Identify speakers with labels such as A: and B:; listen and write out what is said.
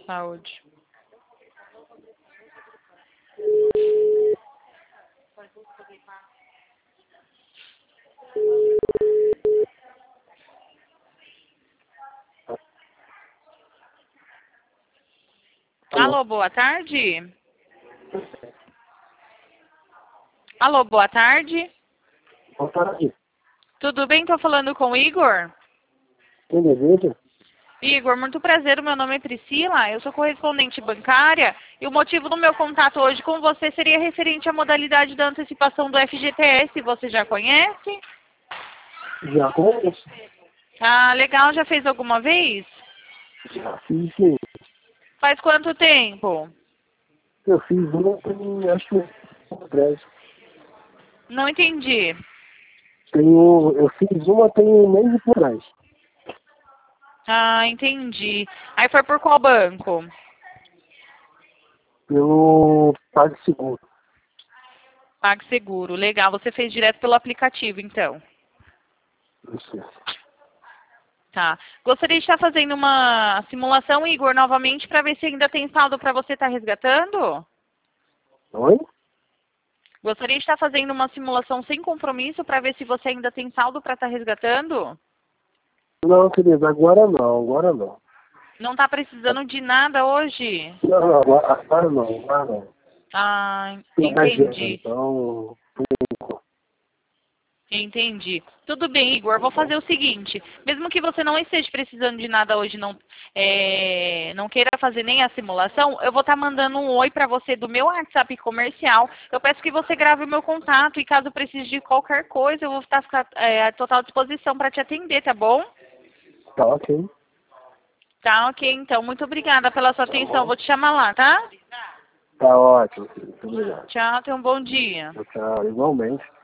A: Saúde. Alô, boa tarde. Alô, boa tarde.
B: Boa tarde.
A: Tudo bem? Tô falando com o Igor.
B: Quem deseja?
A: Igor, muito prazer. O meu nome é Priscila. Eu sou correspondente bancária e o motivo do meu contato hoje com você seria referente à modalidade da antecipação do FGTS. Você já conhece?
B: Já conheço.
A: Ah, legal. Já fez alguma vez?
B: Já fiz, sim.
A: Faz quanto tempo?
B: Eu fiz uma, tem, acho que atrás.
A: Não entendi.
B: Eu fiz uma tem um mês e por trás.
A: Ah, entendi. Aí foi por qual banco?
B: Pelo PagSeguro.
A: PagSeguro. Legal. Você fez direto pelo aplicativo, então.
B: Isso.
A: Tá. Gostaria de estar fazendo uma simulação, Igor, novamente, para ver se ainda tem saldo para você estar resgatando?
B: Oi?
A: Gostaria de estar fazendo uma simulação sem compromisso para ver se você ainda tem saldo para estar resgatando?
B: Não, querida, agora não, agora não.
A: Não está precisando de nada hoje?
B: Não, não, agora não, agora não.
A: Ah,
B: Tem agenda,
A: entendi.
B: então...
A: Entendi. Tudo bem, Igor. Vou fazer o seguinte. Mesmo que você não esteja precisando de nada hoje, não queira fazer nem a simulação, eu vou estar mandando um oi para você do meu WhatsApp comercial. Eu peço que você grave o meu contato e caso precise de qualquer coisa, eu vou estar à total disposição para te atender, tá bom?
B: Tá ok.
A: Tá, ok. Então, muito obrigada pela sua atenção. Vou te chamar lá, tá?
B: Tá ótimo, querido. Muito obrigado.
A: Tchau, tenha um bom dia.
B: Tchau, igualmente.